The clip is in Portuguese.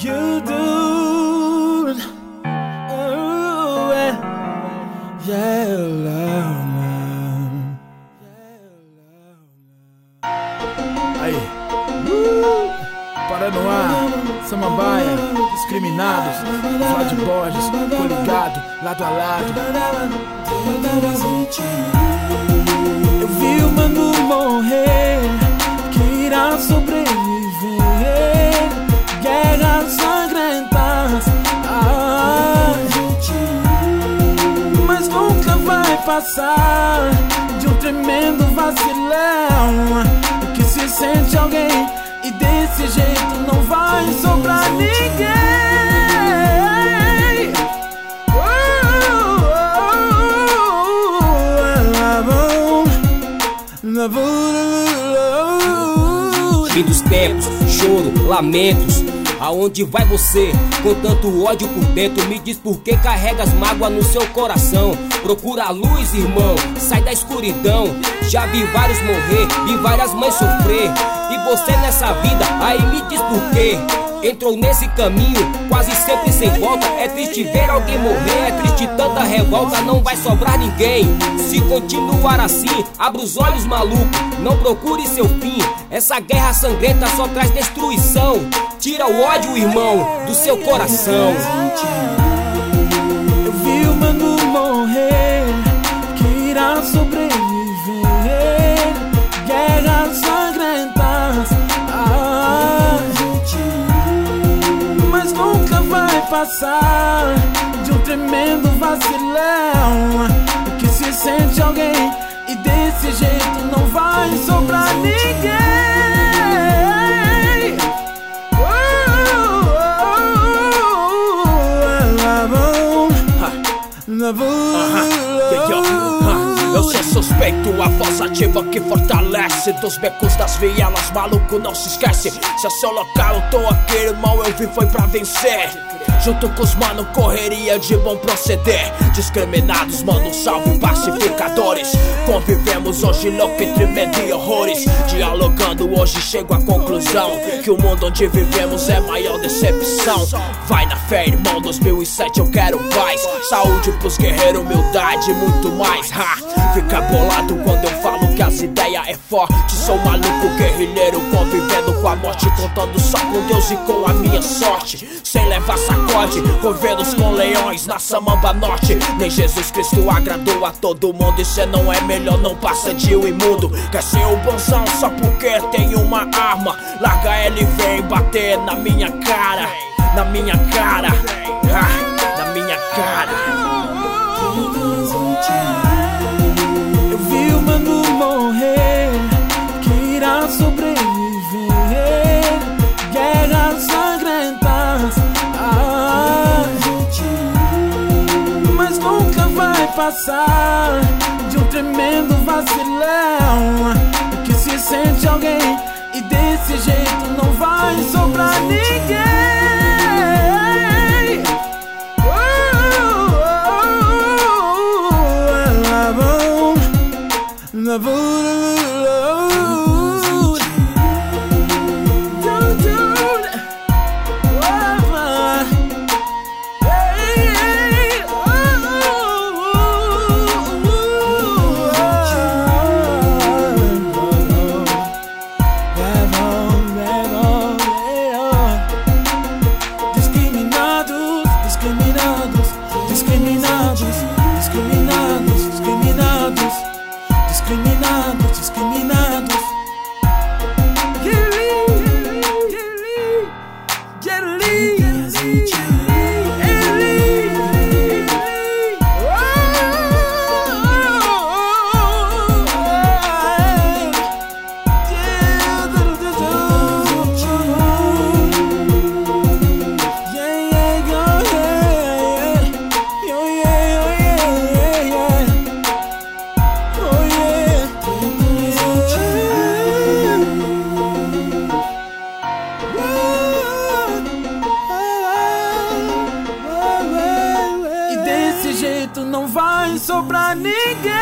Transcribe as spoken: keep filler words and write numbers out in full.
You do. Oh, yeah. Yeah, love. Aí. Uh, para no ar. Samambaia. Discriminados. Vlad Borges. Coligado. Lado a lado. Eu vi o mano morrer, que irá sobreviver. Guerras sangrentas, ah, mas nunca vai passar de um tremendo vacilão, que se sente alguém e desse jeito não vai sobrar ninguém. Fim dos tempos, choro, lamentos. Aonde vai você, com tanto ódio por dentro? Me diz por que carregas mágoa no seu coração. Procura a luz, irmão, sai da escuridão. Já vi vários morrer, vi várias mães sofrer. E você nessa vida, aí me diz por quê? Entrou nesse caminho, quase sempre sem volta. É triste ver alguém morrer, é triste tanta revolta. Não vai sobrar ninguém, se continuar assim. Abra os olhos, maluco, não procure seu fim. Essa guerra sangrenta só traz destruição. Tira o ódio, irmão, do seu coração. Eu vi o mano morrer, que irá sobreviver. Guerras sangrentas, ah, mas nunca vai passar de um tremendo vacilão, que se sente alguém e desse jeito não vai sobrar ninguém. Eu sou suspeito, a voz ativa que fortalece. Dos becos das vielas, maluco, não se esquece. Se é seu local, eu tô aqui, irmão, eu vim foi pra vencer. Junto com os mano, correria de bom proceder. Discriminados, mano, salve pacificadores. Convivemos hoje louco entre medo e horrores. Dialogando hoje chego à conclusão que o mundo onde vivemos é maior decepção. Vai na fé, irmão, dois mil e sete eu quero paz. Saúde pros guerreiros, humildade e muito mais. Ha! Fica bolado quando eu falo que as ideias é forte. Sou maluco, guerrilheiro, convivendo com a morte. Contando só com Deus e com a minha sorte. Sem levar sacode, governos com leões na Samamba Norte. Nem Jesus Cristo agradou a todo mundo. E cê não é melhor, não passa de um imundo. Quer ser o bonzão só porque tem uma arma. Larga ela e vem bater na minha cara. Na minha cara, ah, na minha cara. Eu vi o mano morrer, que irá sobreviver. Guerras sangrentas, ah, mas nunca vai passar de um tremendo vacilão, que se sente alguém e desse jeito não vai sobrar ninguém. Discriminados, discriminados, discriminados, discriminados, discriminados, discriminados, discriminados. Não vai sobrar ninguém.